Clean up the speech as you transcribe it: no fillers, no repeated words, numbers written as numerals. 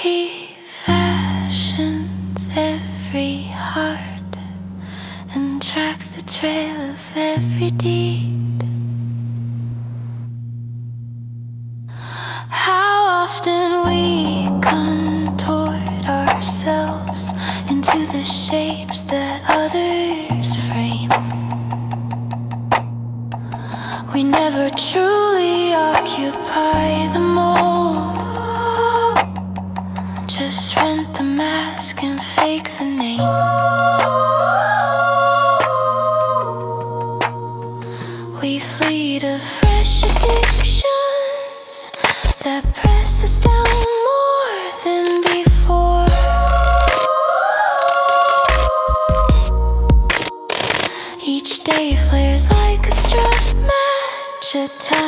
He fashions every heart and tracks the trail of every deed. How often we contort ourselves into the shapes that others frame. We never truly occupy the mold, just rent the mask and fake the name. We flee to fresh addictions that press us down more than before. Each day flares like a struck match, a time